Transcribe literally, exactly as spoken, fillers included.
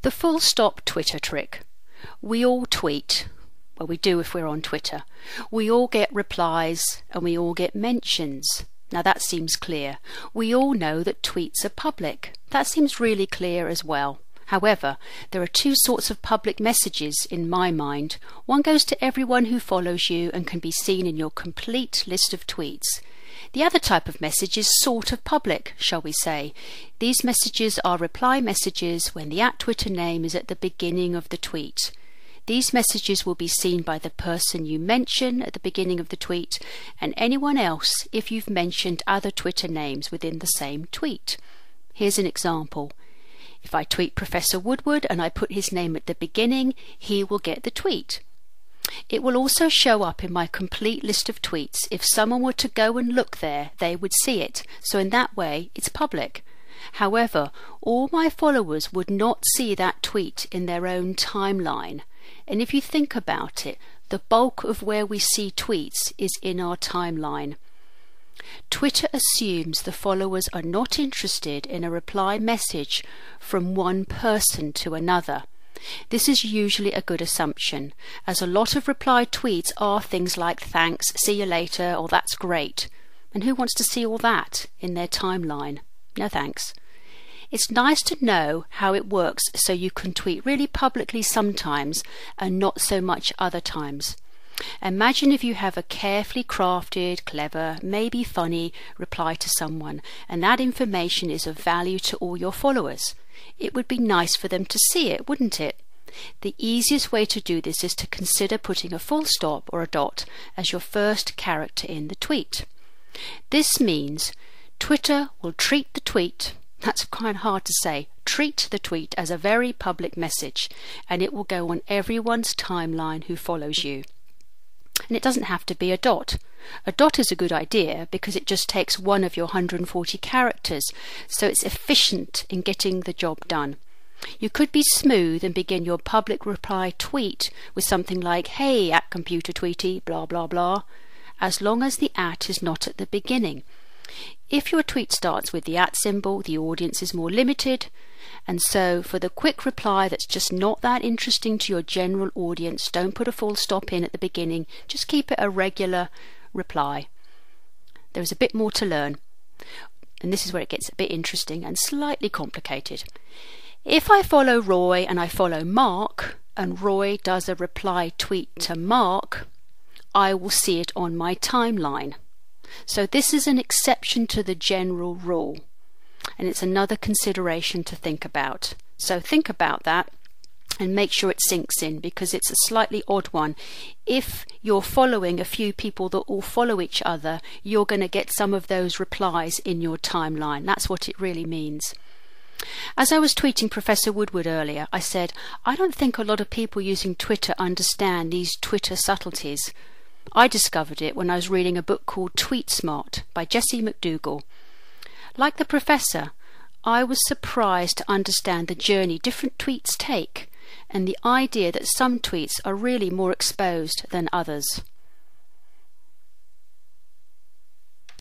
The full stop Twitter trick. We all tweet. Well, we do if we're on Twitter. We all get replies and we all get mentions. Now that seems clear. We all know that tweets are public. That seems really clear as well. However, there are two sorts of public messages in my mind. One goes to everyone who follows you and can be seen in your complete list of tweets. The other type of message is sort of public, shall we say. These messages are reply messages when the at Twitter name is at the beginning of the tweet. These messages will be seen by the person you mention at the beginning of the tweet and anyone else if you've mentioned other Twitter names within the same tweet. Here's an example. If I tweet Professor Woodward and I put his name at the beginning, he will get the tweet. It will also show up in my complete list of tweets. If someone were to go and look there, they would see it. So in that way, it's public. However, all my followers would not see that tweet in their own timeline. And if you think about it, the bulk of where we see tweets is in our timeline. Twitter assumes the followers are not interested in a reply message from one person to another. This is usually a good assumption, as a lot of reply tweets are things like thanks, see you later, or that's great. And who wants to see all that in their timeline? No thanks. It's nice to know how it works so you can tweet really publicly sometimes and not so much other times. Imagine if you have a carefully crafted, clever, maybe funny reply to someone, and that information is of value to all your followers. It would be nice for them to see it, wouldn't it? The easiest way to do this is to consider putting a full stop or a dot as your first character in the tweet. This means Twitter will treat the tweet, that's quite hard to say, treat the tweet as a very public message, and it will go on everyone's timeline who follows you. And it doesn't have to be a dot. A dot is a good idea because it just takes one of your one hundred forty characters, so it's efficient in getting the job done. You could be smooth and begin your public reply tweet with something like, hey, at computer tweety, blah blah blah, as long as the at is not at the beginning. If your tweet starts with the at symbol, the audience is more limited, and so for the quick reply that's just not that interesting to your general audience, don't put a full stop in at the beginning, just keep it a regular reply. There is a bit more to learn, and this is where it gets a bit interesting and slightly complicated. If I follow Roy and I follow Mark, and Roy does a reply tweet to Mark, I will see it on my timeline. So this is an exception to the general rule, and it's another consideration to think about. So think about that and make sure it sinks in, because it's a slightly odd one. If you're following a few people that all follow each other, you're going to get some of those replies in your timeline. That's what it really means. As I was tweeting Professor Woodward earlier, I said, I don't think a lot of people using Twitter understand these Twitter subtleties. I discovered it when I was reading a book called Tweet Smart by Jessie McDougall. Like the professor, I was surprised to understand the journey different tweets take, and the idea that some tweets are really more exposed than others.